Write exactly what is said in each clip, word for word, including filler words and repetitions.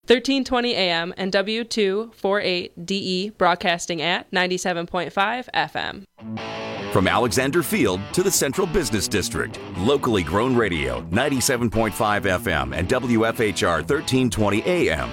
thirteen twenty A M and W two forty-eight D E broadcasting at ninety-seven point five F M. From Alexander Field to the Central Business District, locally grown radio, ninety-seven point five F M and W F H R thirteen twenty A M.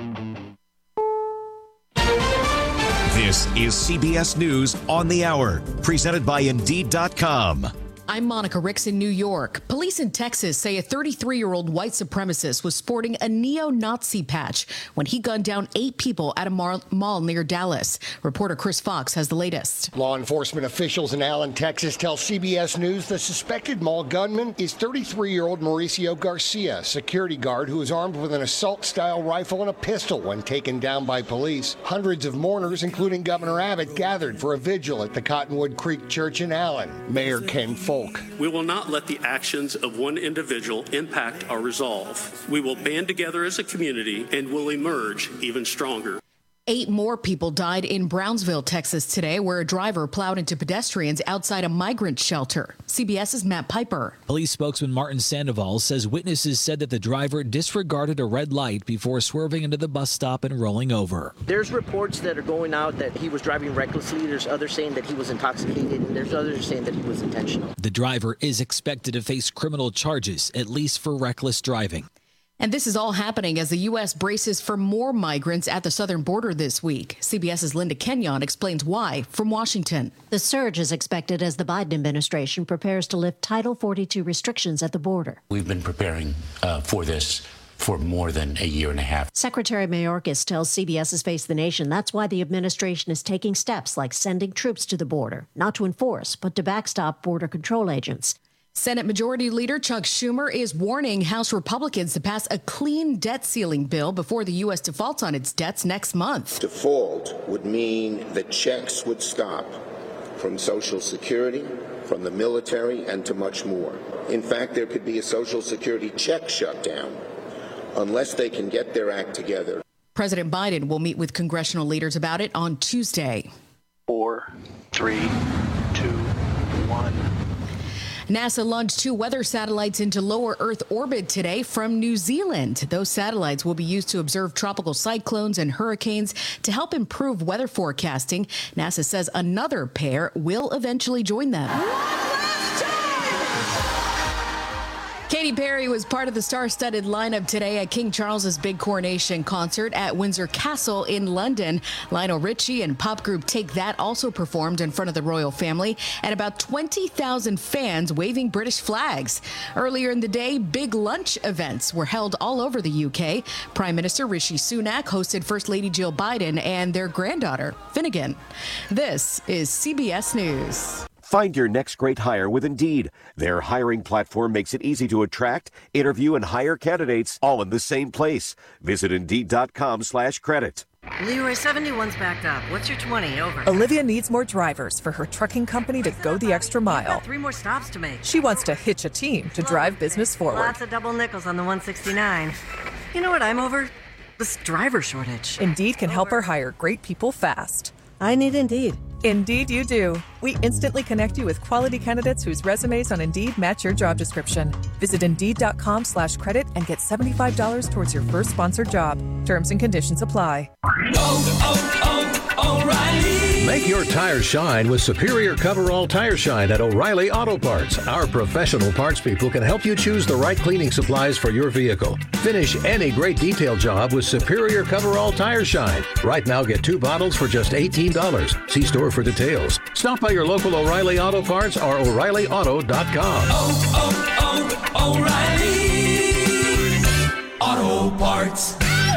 This is C B S News on the Hour, presented by Indeed dot com. I'm Monica Ricks in New York. Police in Texas say a thirty-three-year-old white supremacist was sporting a neo-Nazi patch when he gunned down eight people at a mall near Dallas. Reporter Chris Fox has the latest. Law enforcement officials in Allen, Texas tell C B S News the suspected mall gunman is thirty-three-year-old Mauricio Garcia, a security guard who was armed with an assault-style rifle and a pistol when taken down by police. Hundreds of mourners, including Governor Abbott, gathered for a vigil at the Cottonwood Creek Church in Allen. Mayor Ken Folk. We will not let the actions of one individual impact our resolve. We will band together as a community and will emerge even stronger. Eight more people died in Brownsville, Texas today, where a driver plowed into pedestrians outside a migrant shelter. CBS's Matt Piper. Police spokesman Martin Sandoval says witnesses said that the driver disregarded a red light before swerving into the bus stop and rolling over. There's reports that are going out that he was driving recklessly. There's others saying that he was intoxicated, and there's others saying that he was intentional. The driver is expected to face criminal charges, at least for reckless driving. And this is all happening as the U S braces for more migrants at the southern border this week. CBS's Linda Kenyon explains why from Washington. The surge is expected as the Biden administration prepares to lift Title forty-two restrictions at the border. We've been preparing uh, for this for more than a year and a half. Secretary Mayorkas tells CBS's Face the Nation that's why the administration is taking steps like sending troops to the border, not to enforce, but to backstop border control agents. Senate Majority Leader Chuck Schumer is warning House Republicans to pass a clean debt ceiling bill before the U S defaults on its debts next month. Default would mean that checks would stop from Social Security, from the military, and to much more. In fact, there could be a Social Security check shutdown unless they can get their act together. President Biden will meet with congressional leaders about it on Tuesday. Four, three, two, one. NASA launched two weather satellites into lower Earth orbit today from New Zealand. Those satellites will be used to observe tropical cyclones and hurricanes to help improve weather forecasting. NASA says another pair will eventually join them. Katy Perry was part of the star-studded lineup today at King Charles's big coronation concert at Windsor Castle in London. Lionel Richie and pop group Take That also performed in front of the royal family, and about twenty thousand fans waving British flags. Earlier in the day, big lunch events were held all over the U K. Prime Minister Rishi Sunak hosted First Lady Jill Biden and their granddaughter, Finnegan. This is C B S News. Find your next great hire with Indeed. Their hiring platform makes it easy to attract, interview, and hire candidates all in the same place. Visit Indeed.com slash credit. Leroy, seventy-one's backed up. What's your twenty? Over. Olivia needs more drivers for her trucking company to go the extra mile. You've got three more stops to make. She wants to hitch a team to drive business forward. Lots of double nickels on the one sixty-nine. You know what I'm over? This driver shortage. Indeed can help her hire great people fast. I need Indeed. Indeed you do. We instantly connect you with quality candidates whose resumes on Indeed match your job description. Visit Indeed.com slash credit and get seventy-five dollars towards your first sponsored job. Terms and conditions apply. Oh, oh, oh, O'Reilly! Make your tires shine with Superior Coverall Tire Shine at O'Reilly Auto Parts. Our professional parts people can help you choose the right cleaning supplies for your vehicle. Finish any great detail job with Superior Coverall Tire Shine. Right now, get two bottles for just eighteen dollars. See store for details. Stop by your local O'Reilly Auto Parts or O'Reilly Auto dot com. Oh, oh, oh, O'Reilly Auto Parts.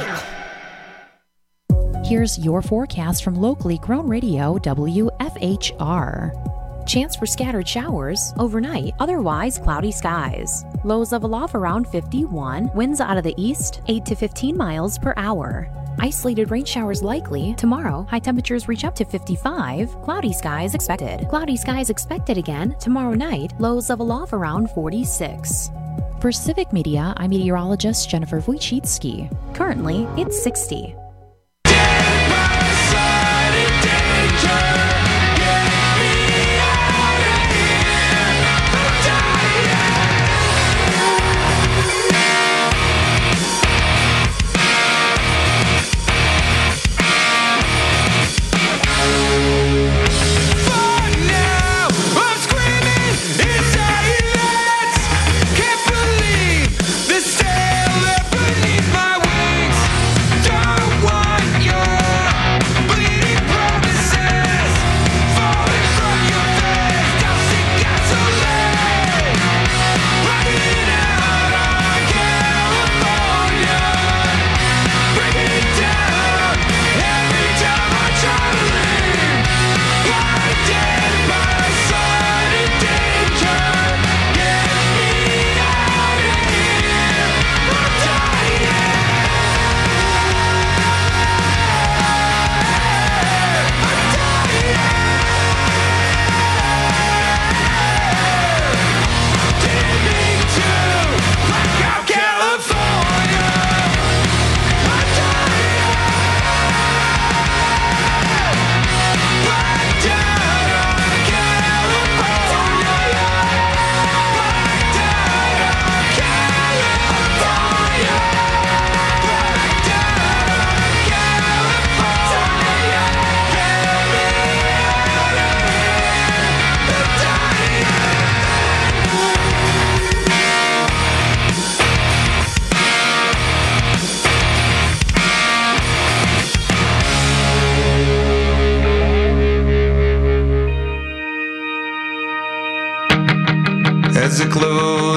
Here's your forecast from locally grown radio W F H R. Chance for scattered showers overnight, otherwise cloudy skies. Lows of aloft around fifty-one, winds out of the east eight to fifteen miles per hour. Isolated rain showers likely. Tomorrow, high temperatures reach up to fifty-five. Cloudy skies expected. Cloudy skies expected again tomorrow night. Lows of aloft around forty-six. For Civic Media, I'm meteorologist Jennifer Wojcicki. Currently, it's sixty.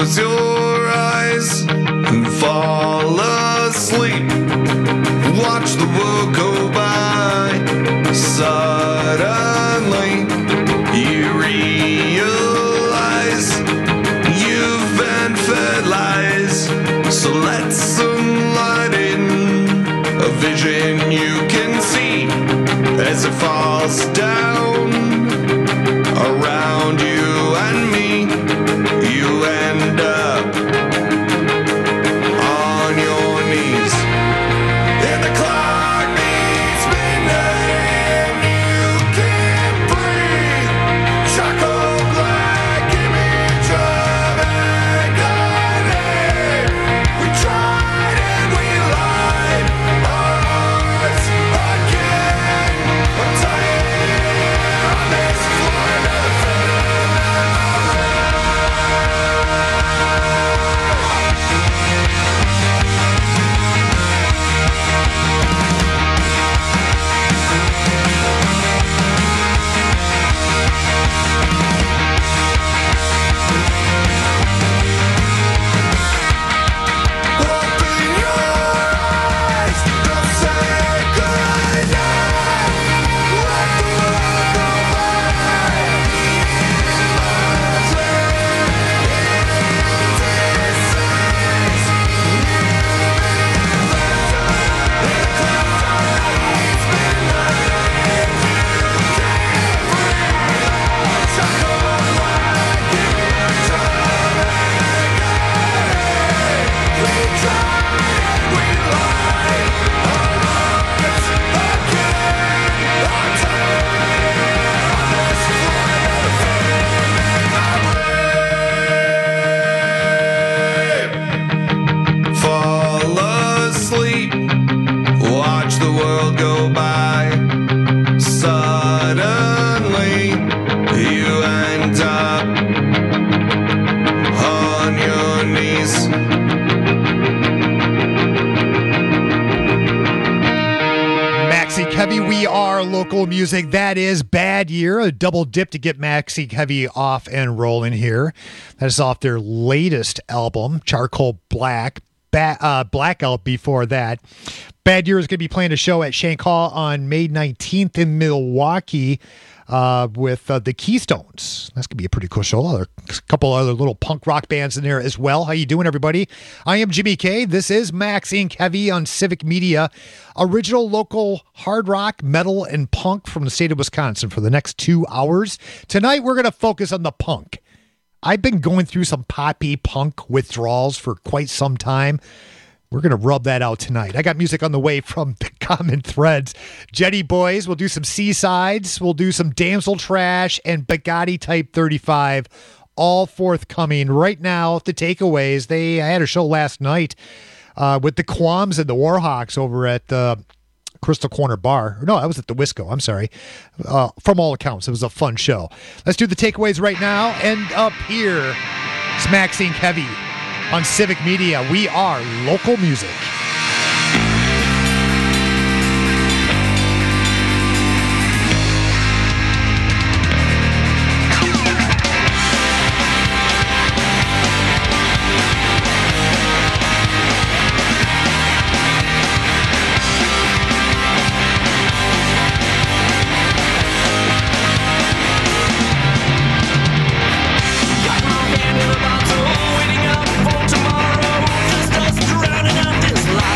close your eyes and fall asleep. Watch the world go by. Suddenly you realize you've been fed lies. So let some light in, a vision you can see as it falls down around you and me. You end up on your knees, and the clock beats midnight and you can't breathe. Charcoal black image of agony. We tried and we lied, our hearts again. I'm tired on this floor, another fall asleep. Watch the world go by. Suddenly you end up on your knees. Maxi Heavy, we are local music. That is Bad Year, a double dip to get Maxi Heavy off and rolling here. That is off their latest album, Charcoal Black. Ba- uh, Blackout before that. Bad Year is going to be playing a show at Shank Hall on May nineteenth in Milwaukee uh, with uh, the Keystones. That's going to be a pretty cool show. A couple other little punk rock bands in there as well. How you doing, everybody? I am Jimmy K. This is Max Inc Heavy on Civic Media. Original local hard rock, metal, and punk from the state of Wisconsin for the next two hours. Tonight, we're going to focus on the punk. I've been going through some poppy punk withdrawals for quite some time. We're going to rub that out tonight. I got music on the way from the Common Threads. Jetty Boys, we'll do some C-sides, we'll do some Damsel Trash, and Bugatti Type thirty-five, all forthcoming right now. The takeaways, they I had a show last night uh, with the Qualms and the Warhawks over at the Crystal Corner Bar. No, I was at the Wisco. I'm sorry. Uh, from all accounts, it was a fun show. Let's do the takeaways right now. And up here, it's Max Inc Heavy on Civic Media. We are local music. Got my hand in a bottle, waiting up for tomorrow. Just us drowning out this life.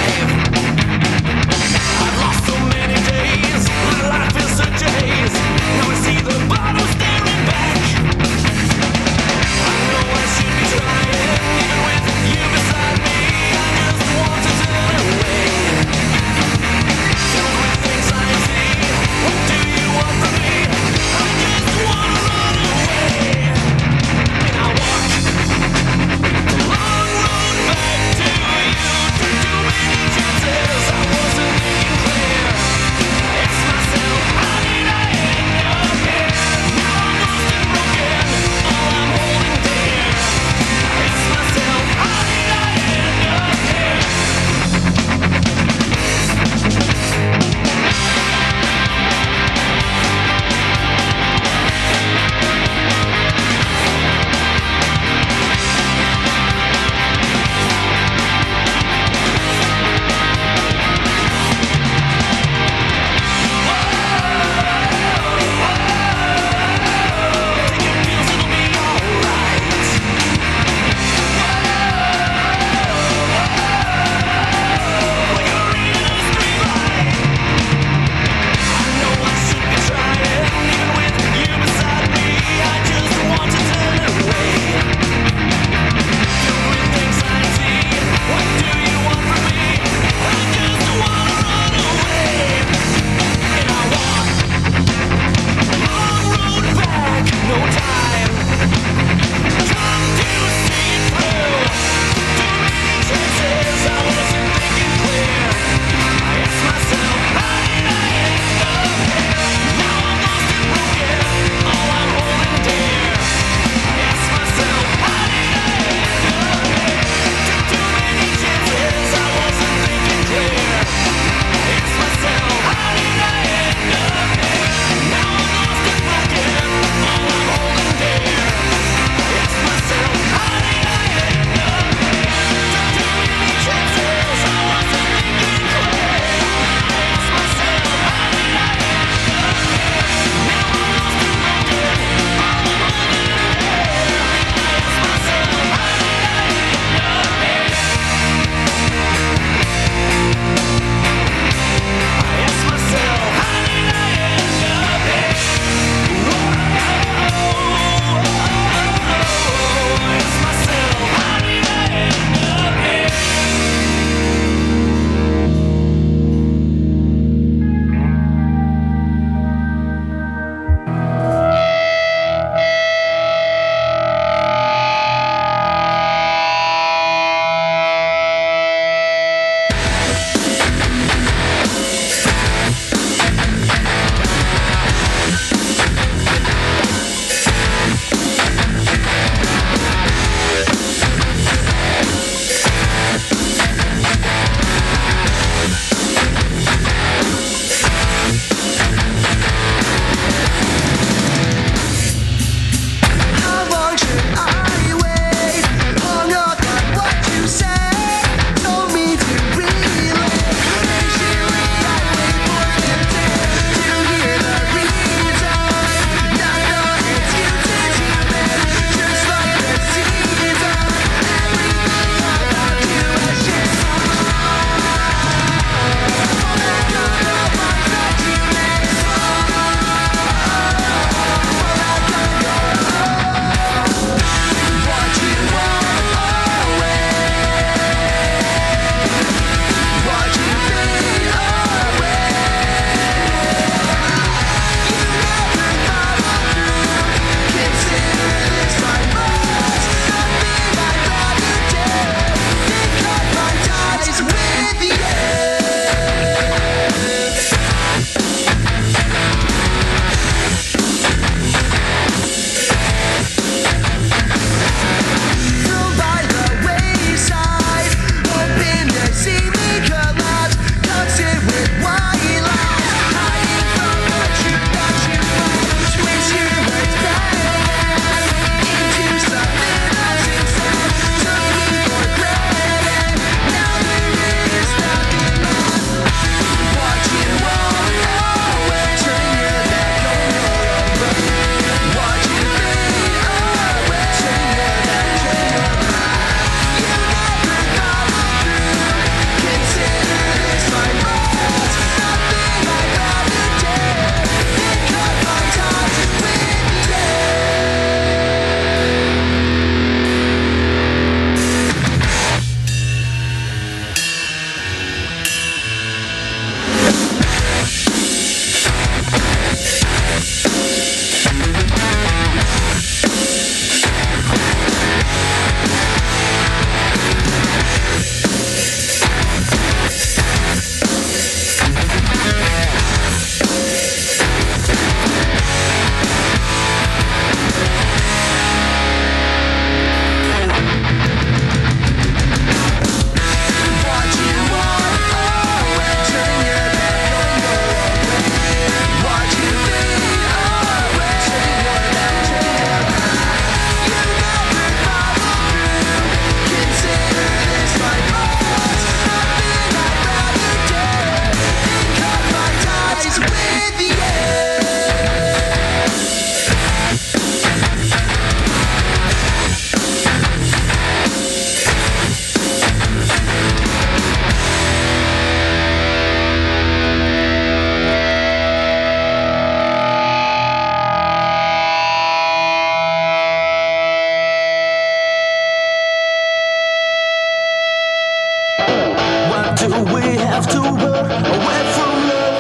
run away from love?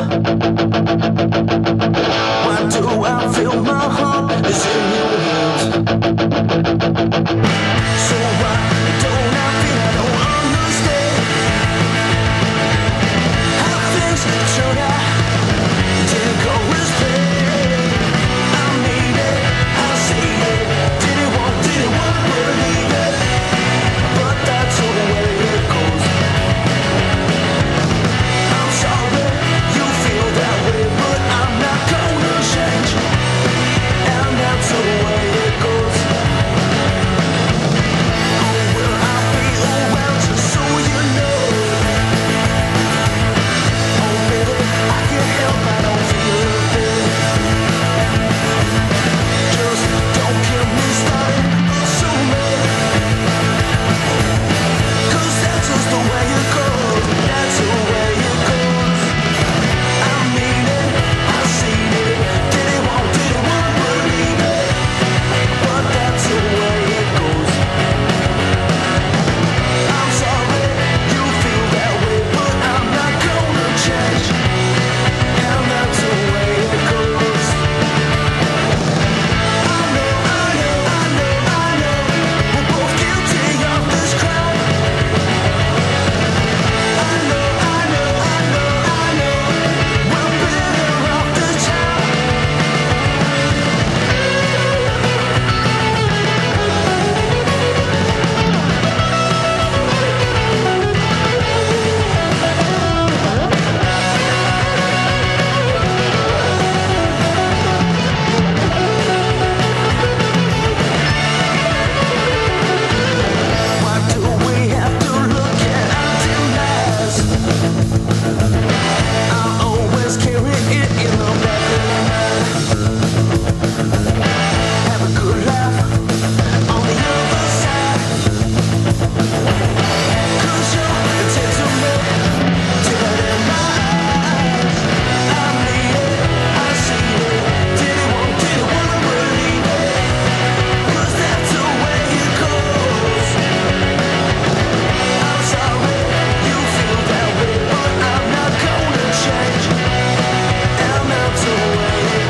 Why do I feel my heart is in your hands? So why don't I feel I don't understand how things turned out? Didn't go as planned. I mean it, I see it. Didn't want, didn't want to believe it, but that's the way it goes. I'm sorry you feel that way, but I'm not gonna change, and that's the way it goes. Oh, will I be around just so you know? Oh, baby, I can't help, I don't feel a thing. Just don't get me started so much, 'cause that's just the way it goes. That's the way it goes. I mean it, I seen it. Didn't want, didn't want to believe it, but that's the way it goes. I'm sorry you feel that way, but I'm not gonna change, and that's the way it goes. I know, I know, I know, I know, we're both guilty of this crime. I know, I know, I know, I know, we're better off this time. Why do we have to look at our demise? I always carry it in the back of my mind. Have a good laugh on the other side, 'cause you're intent to me, dead in my eyes. I mean it, I see it. Didn't want, didn't want to believe it, 'cause that's the way it goes. I'm sorry you feel that way, but I'm not gonna change, and that's the way it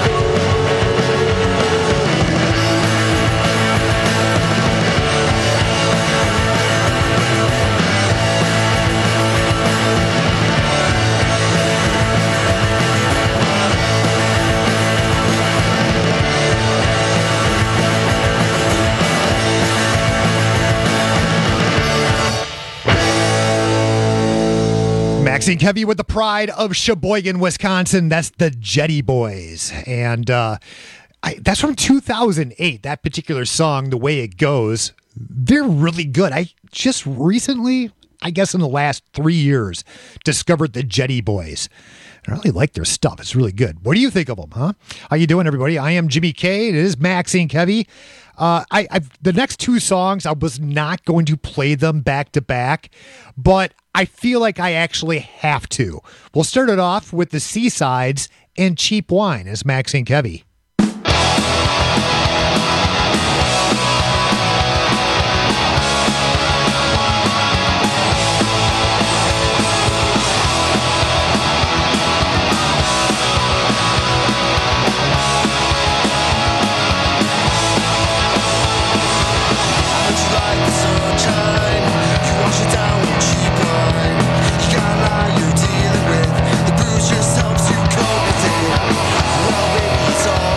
Maxine Kevy with the pride of Sheboygan, Wisconsin. That's the Jetty Boys. And uh, I, that's from two thousand eight, that particular song, The Way It Goes. They're really good. I just recently, I guess in the last three years, discovered the Jetty Boys. I really like their stuff. It's really good. What do you think of them, huh? How you doing, everybody? I am Jimmy K. It is Maxine Kevy. Uh, I, I the next two songs, I was not going to play them back to back, but I feel like I actually have to. We'll start it off with the Seasides and Cheap Wine as Maxine Kevy. You're dealing with the booze just helps you cope with it. Well, baby, it's all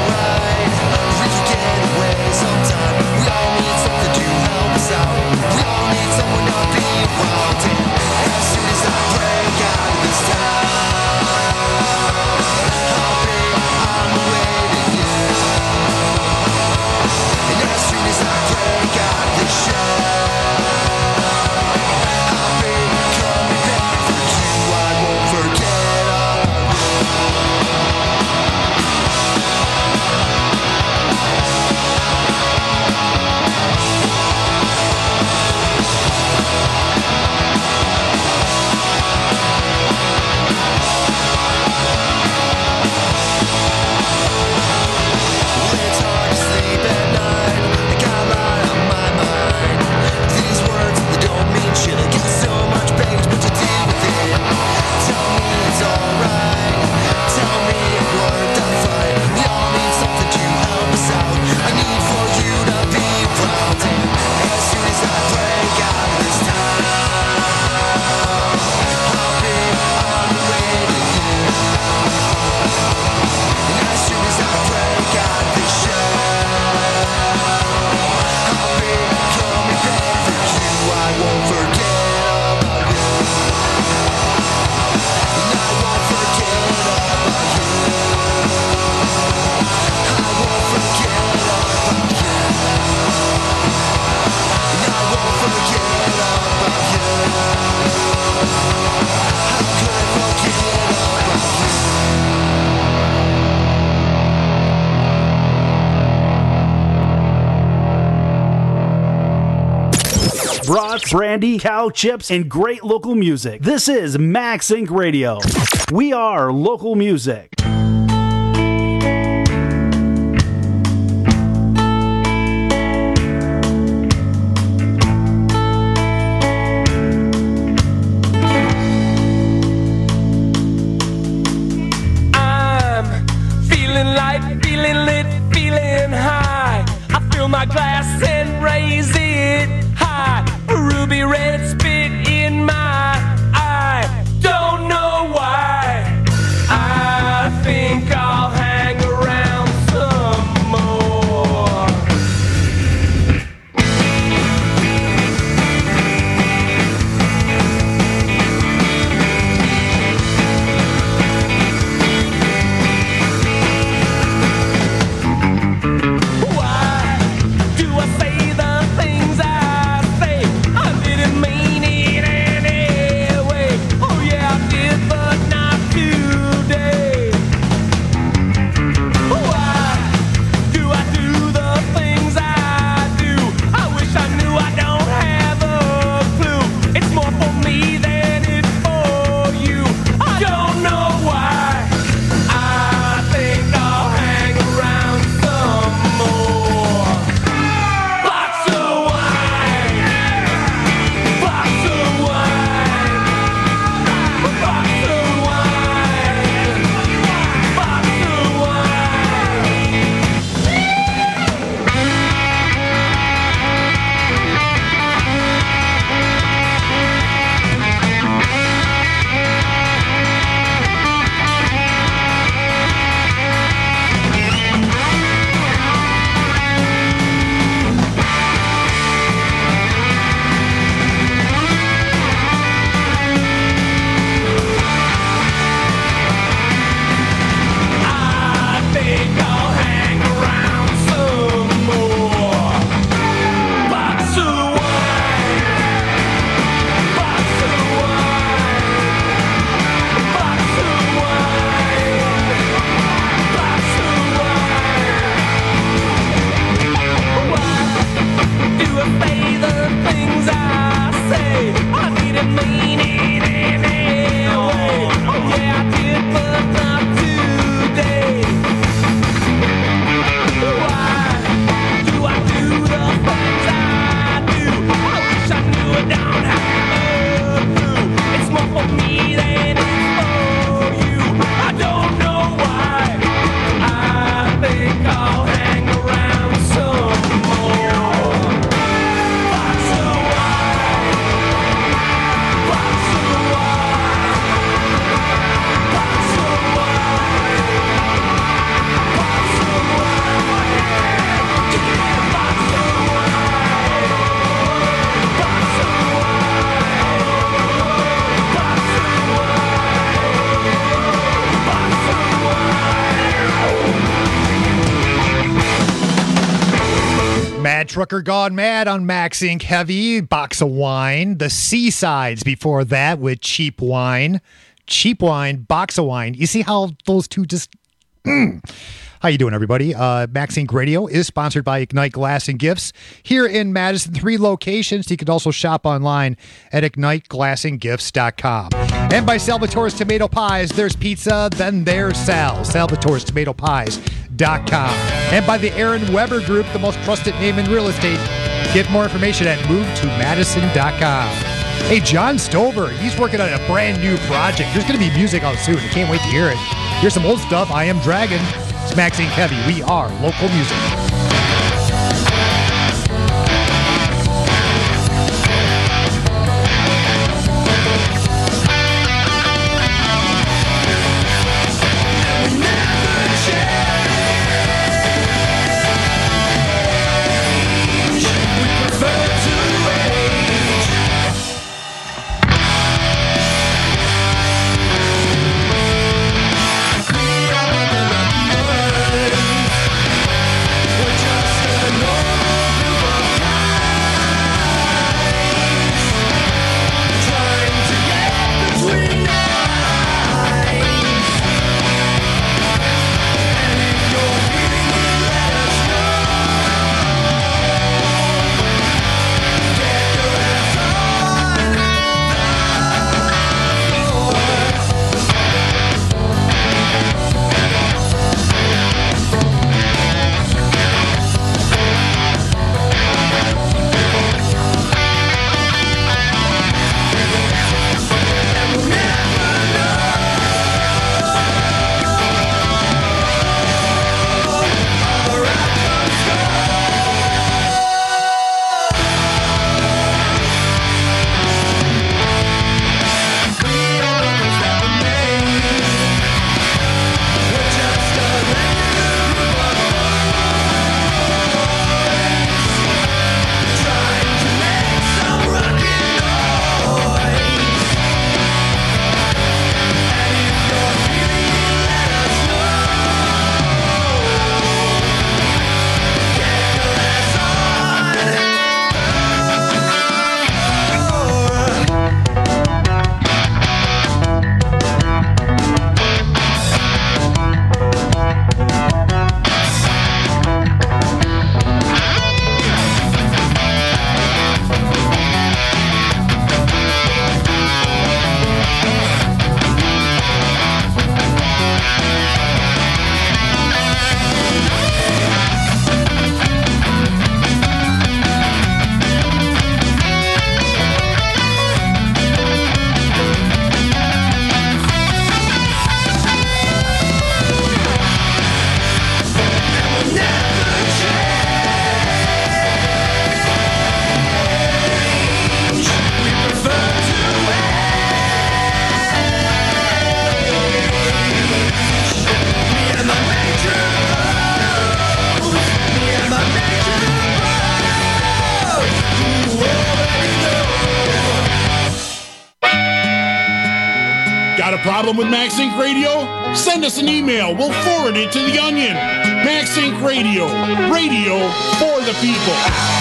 brats, brandy, cow chips, and great local music. This is Max Inc Radio. We are local music. My glass and raise it high. A ruby red spit in my eye. Don't know why. I think I'll hang around some more. Trucker Gone Mad on Max Inc Heavy, Box of Wine. The Seasides before that with Cheap Wine. Cheap Wine, Box of Wine. You see how those two just... Mm. How you doing, everybody? Uh, Max Inc Radio is sponsored by Ignite Glass and Gifts here in Madison. Three locations. You can also shop online at ignite glass and gifts dot com. And by Salvatore's Tomato Pies. There's pizza, then there's Sal. Salvatore's Tomato Pies dot com. And by the Aaron Weber Group, the most trusted name in real estate. Get more information at move to madison dot com. Hey, John Stover, he's working on a brand new project. There's going to be music out soon. I can't wait to hear it. Here's some old stuff. I Am Dragon. It's Max Inc Heavy. We are local music. Just Problem with MaxSync Radio? Send us an email. We'll forward it to the Onion. MaxSync Radio. Radio for the people.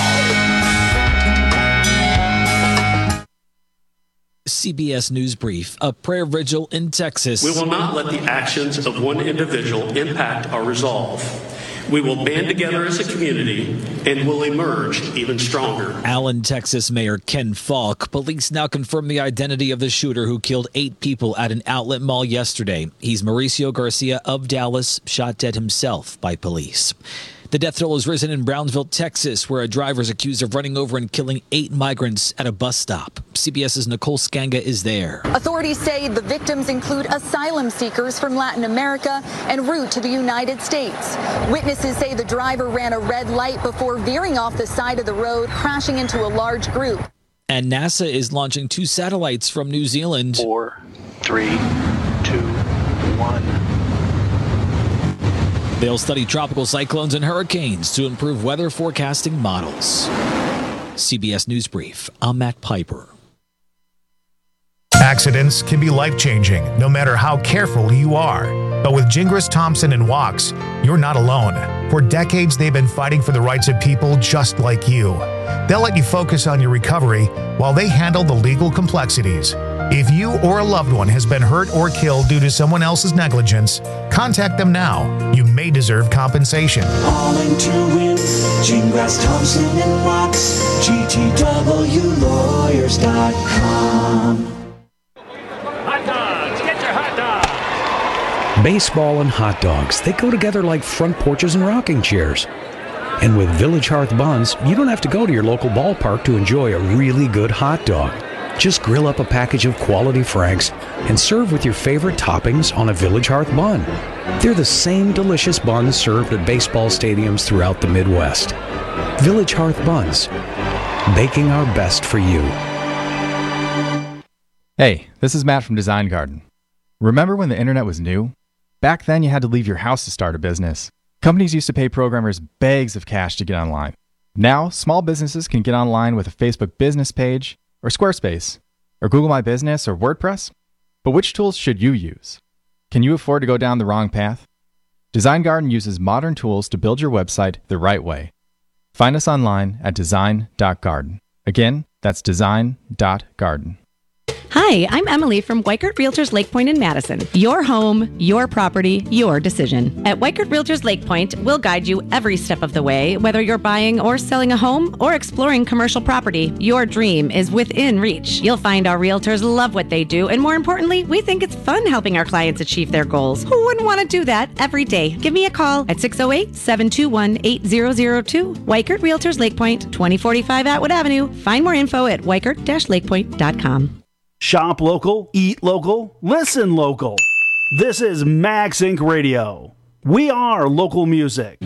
C B S News Brief. A prayer vigil in Texas. We will not let the actions of one individual impact our resolve. We will band together as a community and will emerge even stronger. Allen, Texas Mayor Ken Falk. Police now confirm the identity of the shooter who killed eight people at an outlet mall yesterday. He's Mauricio Garcia of Dallas, shot dead himself by police. The death toll has risen in Brownsville, Texas, where a driver is accused of running over and killing eight migrants at a bus stop. CBS's Nicole Skanga is there. Authorities say the victims include asylum seekers from Latin America en route to the United States. Witnesses say the driver ran a red light before veering off the side of the road, crashing into a large group. And NASA is launching two satellites from New Zealand. Four, three, two, one. They'll study tropical cyclones and hurricanes to improve weather forecasting models. C B S News Brief. I'm Matt Piper. Accidents can be life-changing, no matter how careful you are. But with Gingras Thompson and Wachs, you're not alone. For decades, they've been fighting for the rights of people just like you. They'll let you focus on your recovery while they handle the legal complexities. If you or a loved one has been hurt or killed due to someone else's negligence, contact them now. You may deserve compensation. Calling to win, Gingras Thompson and Wachs, G T W lawyers dot com. Baseball and hot dogs, they go together like front porches and rocking chairs. And with Village Hearth Buns, you don't have to go to your local ballpark to enjoy a really good hot dog. Just grill up a package of quality Franks and serve with your favorite toppings on a Village Hearth bun. They're the same delicious buns served at baseball stadiums throughout the Midwest. Village Hearth Buns, baking our best for you. Hey, this is Matt from Design Garden. Remember when the internet was new? Back then, you had to leave your house to start a business. Companies used to pay programmers bags of cash to get online. Now, small businesses can get online with a Facebook business page, or Squarespace, or Google My Business, or WordPress. But which tools should you use? Can you afford to go down the wrong path? Design Garden uses modern tools to build your website the right way. Find us online at design dot garden. Again, that's design dot garden. Hi, I'm Emily from Weichert Realtors Lake Point in Madison. Your home, your property, your decision. At Weichert Realtors Lake Point, we'll guide you every step of the way, whether you're buying or selling a home or exploring commercial property. Your dream is within reach. You'll find our realtors love what they do, and more importantly, we think it's fun helping our clients achieve their goals. Who wouldn't want to do that every day? Give me a call at six oh eight, seven two one, eight zero zero two. Weichert Realtors Lake Point, twenty forty-five Atwood Avenue. Find more info at weichert dash lake point dot com. Shop local, eat local, listen local. This is MaxSync Radio. We are local music.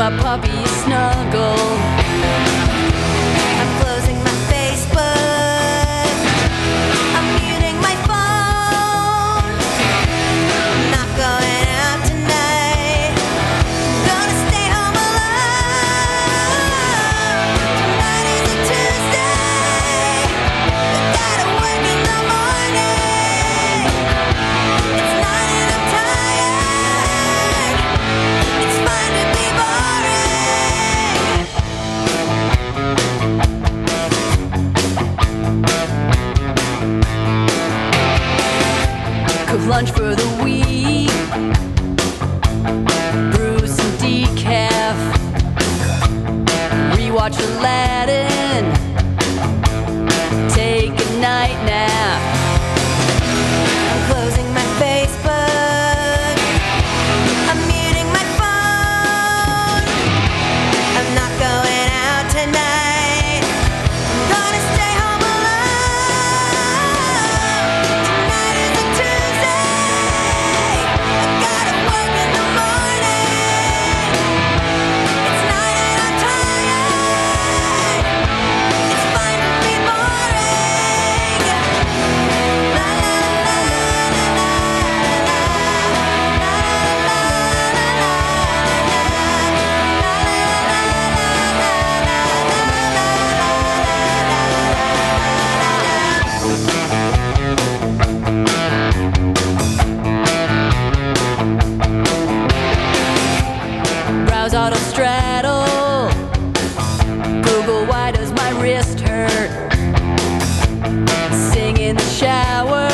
my puppy snuggle. I'm closing my Facebook. I'm muting my phone. I'm not going out tonight. Gonna stay home alone. Tonight is a Tuesday. Gotta work in the morning. It's nine and I'm tired. It's fine to be boring. Cook lunch for the week. Brew some decaf. Rewatch Aladdin. Take a night nap. I'm closing my Facebook. I'm muting my phone. I'm not going out tonight. I'm gonna stay home alone. Tonight is a Tuesday. I gotta work in the morning. It's nine and I'm tired. It's fine to be boring. La la la la la la Browse auto straddle. Google why does my wrist hurt? Sing in the shower.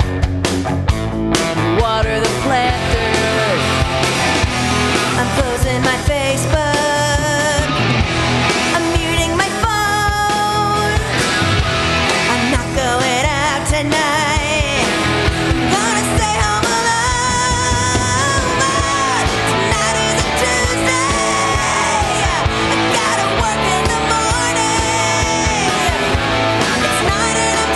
Water the plant dirt. I'm closing my Facebook. I'm muting my phone. I'm not going out tonight. Gonna stay home alone. Tonight is a Tuesday. I gotta work in the morning. It's nine and I'm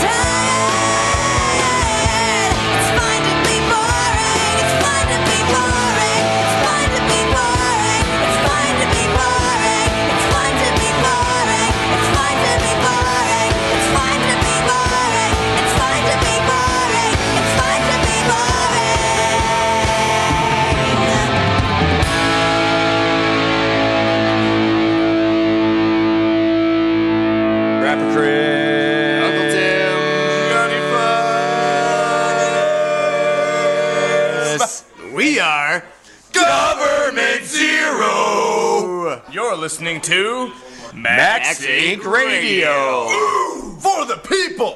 tired. It's fine to be boring. It's fine to be boring. It's fine to be boring. It's fine to be boring. It's fine to be boring. It's fine to be boring. It's fine to be boring. It's fine to be boring. It's fine to be Rapper Chris. Uncle Tim. Johnny We are Government Zero. You're listening to Max, Inc Radio. Ooh, for the people.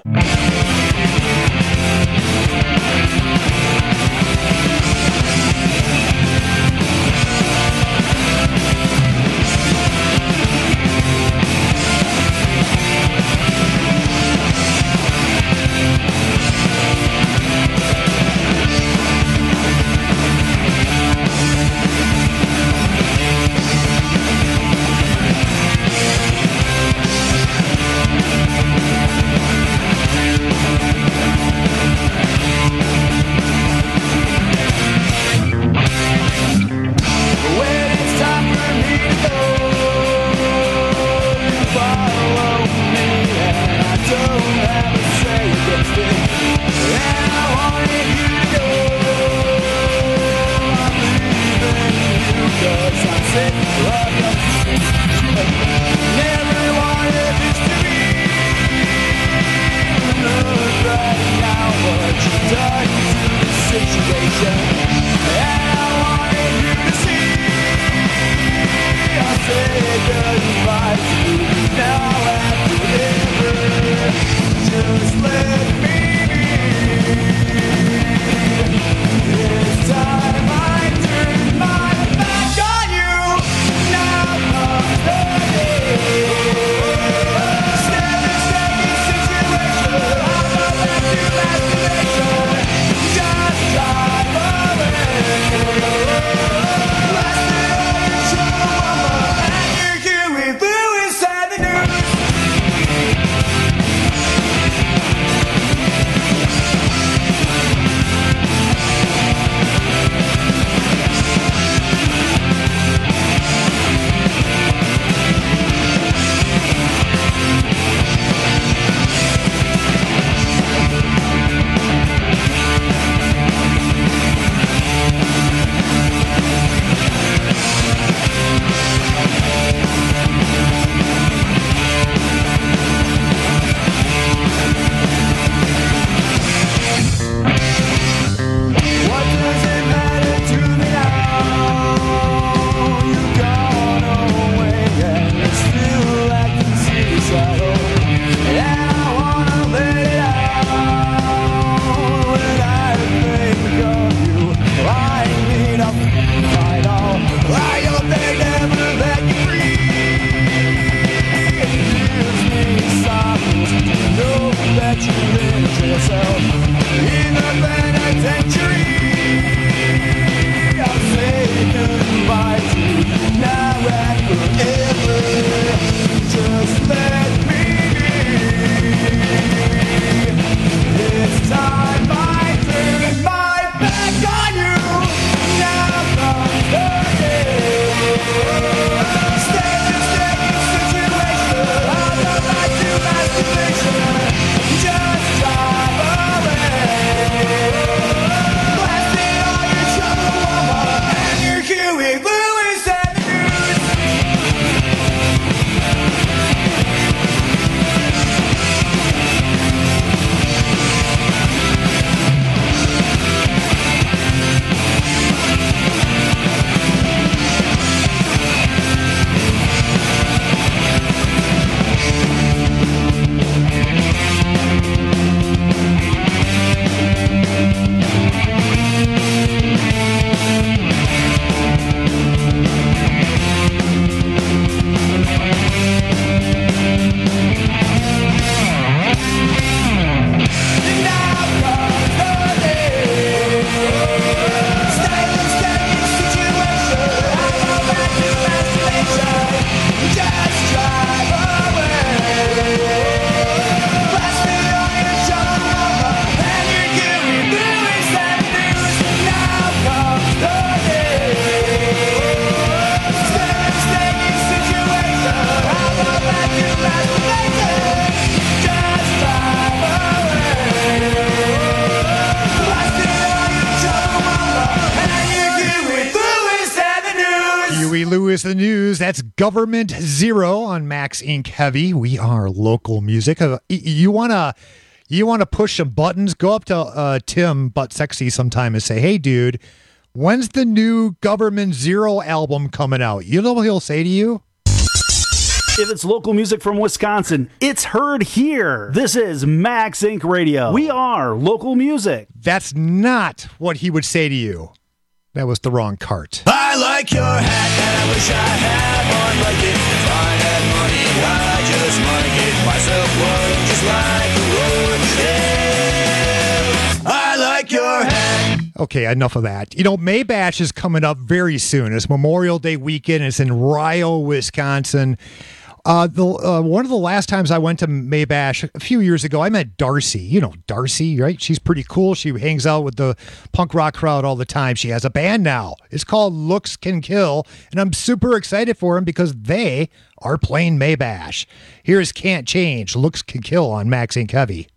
is the news. That's Government Zero on Max Incorporated. Heavy. We are local music. Uh, y- you wanna, you wanna push some buttons? Go up to uh, Tim Butt Sexy sometime and say, "Hey, dude, when's the new Government Zero album coming out?" You know what he'll say to you? If it's local music from Wisconsin, it's heard here. This is Max Incorporated. Radio. We are local music. That's not what he would say to you. That was the wrong cart. I like your hat and I wish I had one like it. If I had money, I just might get myself one just like the road. Yeah. I like your hat. Okay, enough of that. You know, Maybash is coming up very soon. It's Memorial Day weekend. It's in Rio, Wisconsin. Uh, the uh, one of the last times I went to Maybash a few years ago, I met Darcy. You know Darcy, right? She's pretty cool. She hangs out with the punk rock crowd all the time. She has a band now. It's called Looks Can Kill, and I'm super excited for them because they are playing Maybash. Here's Can't Change, Looks Can Kill on Max Inc Heavy.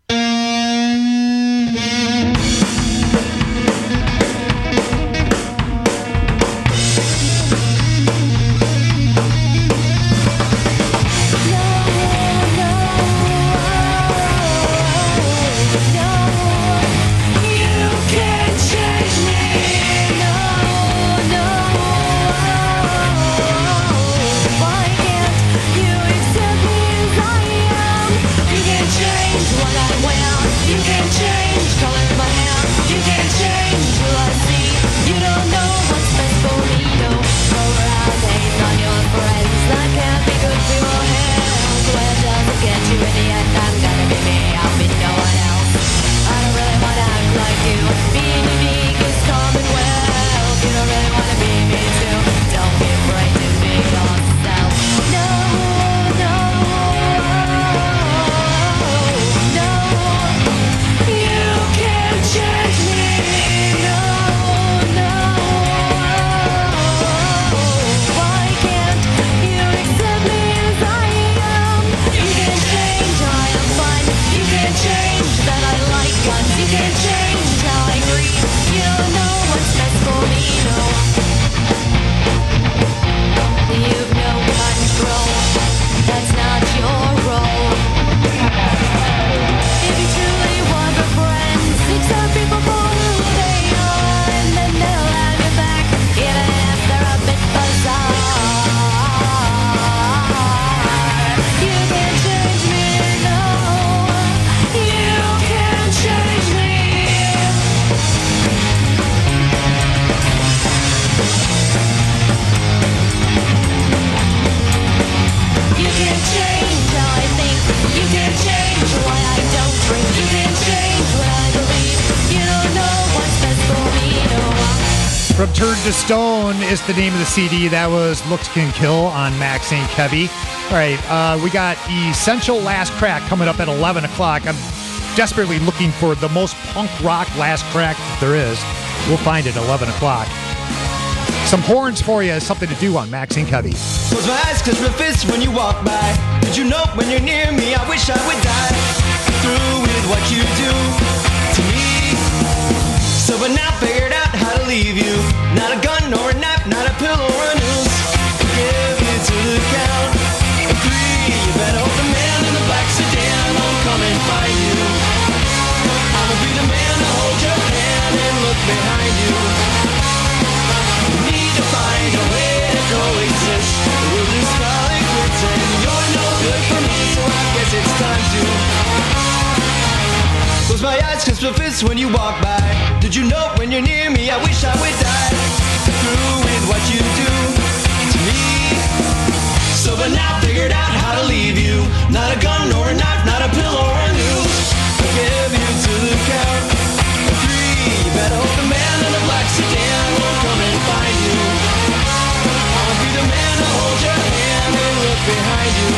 From Turn to Stone is the name of the C D. That was Looks Can Kill on Max Incorporated. Heavy. All right, uh, we got Essential Last Crack coming up at eleven o'clock. I'm desperately looking for the most punk rock last crack that there is. We'll find it at eleven o'clock. Some horns for you, something to do on Max Incorporated. Heavy. Close my eyes, cause my fists when you walk by. Did you know when you're near me, I wish I would die. Through with what you do to me. So but now figured out how to leave you. Not a gun or a knife, not a pill or a noose. Give you to the count of three. You better hope the man in the black sedan won't come and find you. I'ma be the man to hold your hand and look behind you. Need to find a way to coexist. We'll just call it quits and you're no good for me, so I guess it's time to close my eyes, cause my fists when you walk by. Did you know when you're near me, I wish I would die. Through with what you do to me. So but now figured out how to leave you. Not a gun or a knife, not a pill or a noose. I'll give you to the count of three. You better hope the man in the black sedan won't come and find you. I'll be the man to hold your hand and look behind you.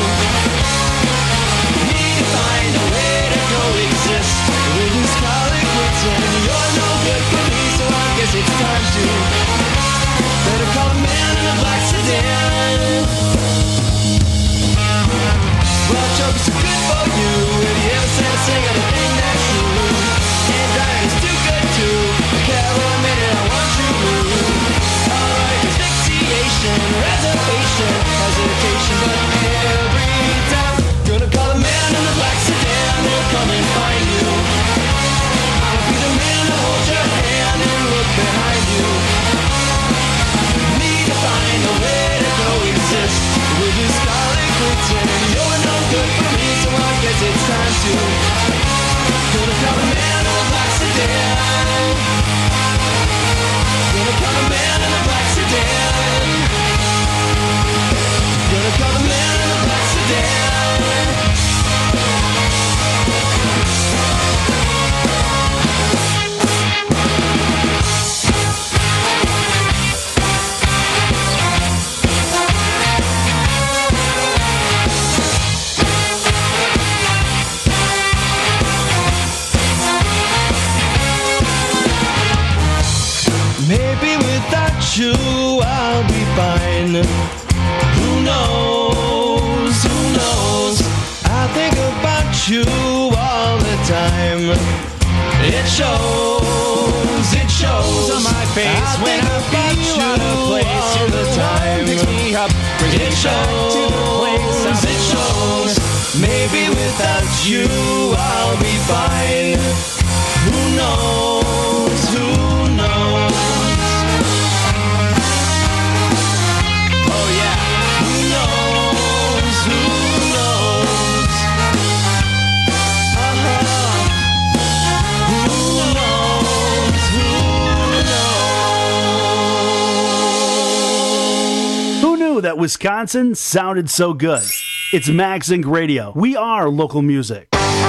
Need to find a way to coexist. We just call it quits and you're no good for me, so I guess it's time to better call a man in a black sedan. Well, jokes are good for you. If you ever said a single thing that's true, and driving is too good to care for a minute, I want you to. Alright, asphyxiation, reservation. someone guess it's time to gonna call a man in a black sedan. Gonna call a man in a black sedan. Gonna call a man in a black sedan. Maybe without you I'll be fine. Who knows, who knows? I think about you all the time. It shows, it shows on my face I when I beat you out of place all the time. Picks me up, brings it me shows, back to the place. It shows. Maybe without you I'll be fine. Who knows, who knows? Oh yeah. Who knows, who knows? Uh-huh. Who knows, who knows? Who knew that Wisconsin sounded so good? It's Max Inc Radio. We are local music.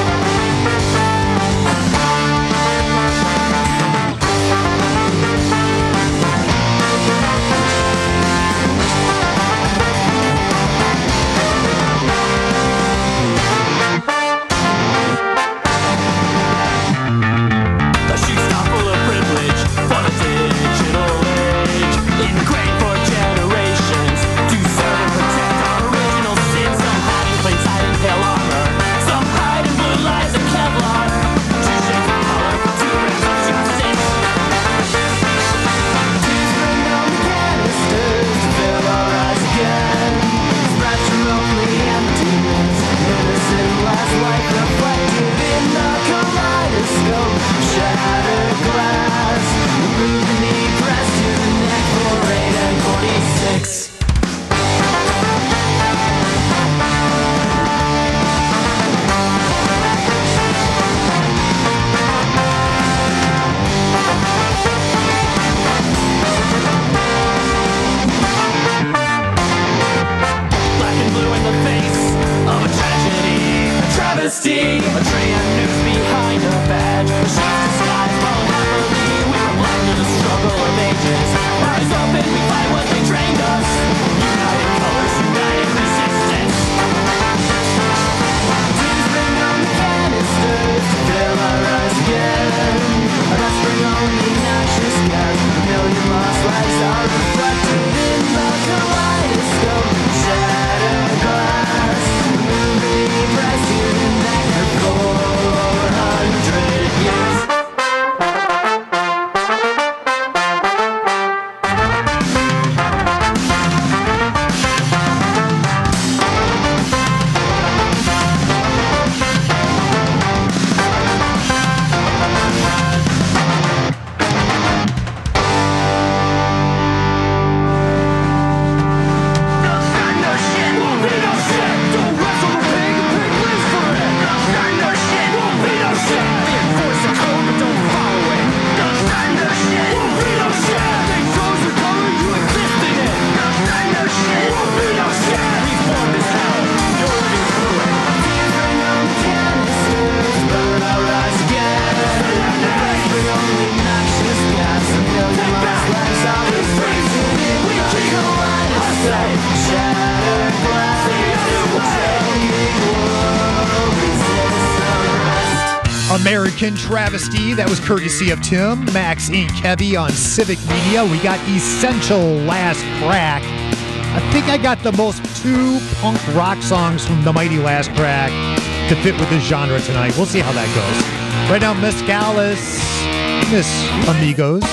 American Travesty. That was courtesy of Tim. Max Incorporated. Heavy on Civic Media. We got Essential Last Crack. I think I got the most two punk rock songs from the mighty Last Crack to fit with this genre tonight. We'll see how that goes. Right now, Miss Gallus, Miss Amigos.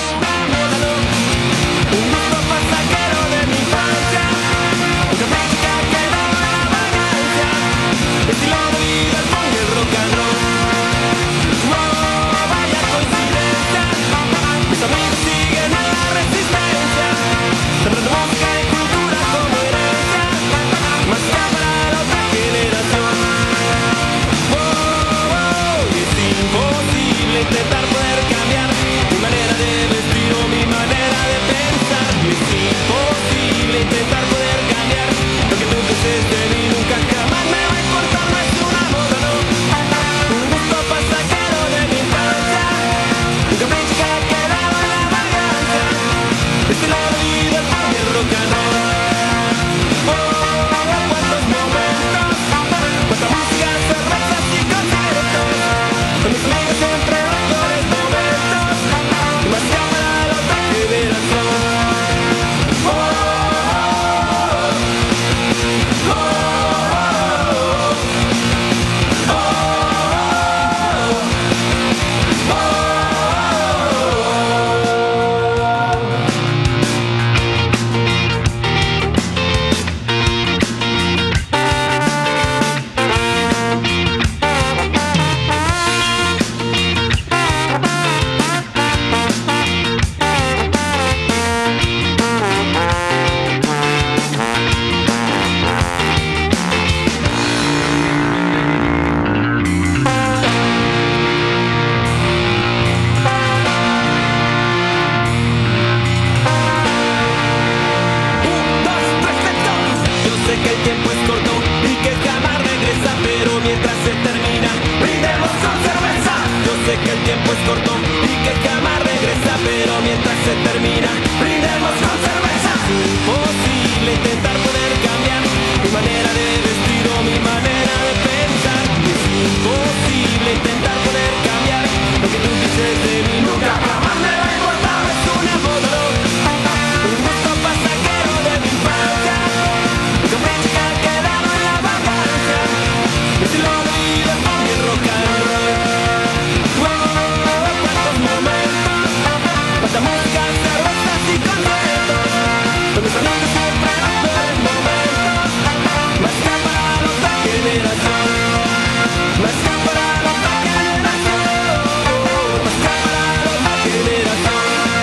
es corto y que jamás regresa, pero mientras se termina, brindemos con cerveza. Es imposible intentar poder cambiar mi manera de vestir o mi manera de pensar. Es imposible intentar poder cambiar lo que tú dices de mí. Nunca jamás me va a importar. Es una foto, un gusto pasajero de mi infancia. Un capricho que ha quedado en la vacancia. Mi estilo de vida es muy rock and roll. Wow, cuántos momentos, cuánta música, cervezas y conciertos. Con mis amigos siempre los mejores momentos. Más que para la otra generación. Más que para la otra generación. Más que para la otra generación.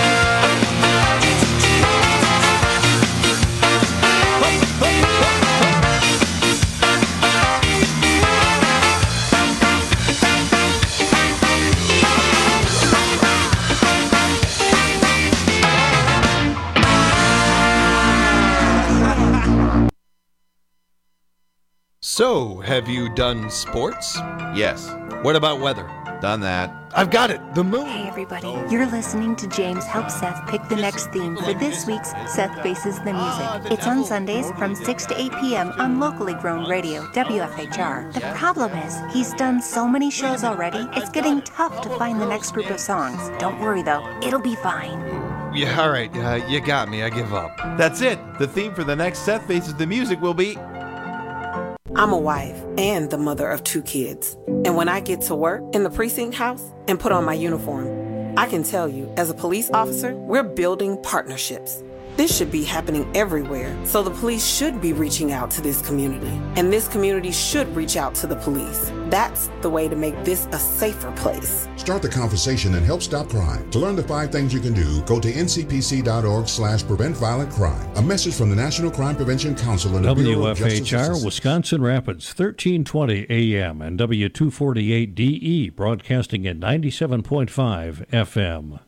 So, have you done sports? Yes. What about weather? Done that. I've got it. The moon. Hey everybody, you're listening to James help Seth pick the next theme for this week's Seth Faces the Music. It's on Sundays from six to eight p.m. on locally grown radio, W F H R. The problem is, he's done so many shows already, it's getting tough to find the next group of songs. Don't worry though, it'll be fine. Yeah, all right. Uh, you got me. I give up. That's it. The theme for the next Seth Faces the Music will be... I'm a wife and the mother of two kids. And when I get to work in the precinct house and put on my uniform, I can tell you, as a police officer, we're building partnerships. This should be happening everywhere, so the police should be reaching out to this community, and this community should reach out to the police. That's the way to make this a safer place. Start the conversation and help stop crime. To learn the five things you can do, go to n c p c dot org slash prevent violent crime. A message from the National Crime Prevention Council and the Bureau of Justice W F H R, Assistance. Wisconsin Rapids, thirteen twenty A M and W two forty-eight D E, broadcasting at ninety-seven point five F M.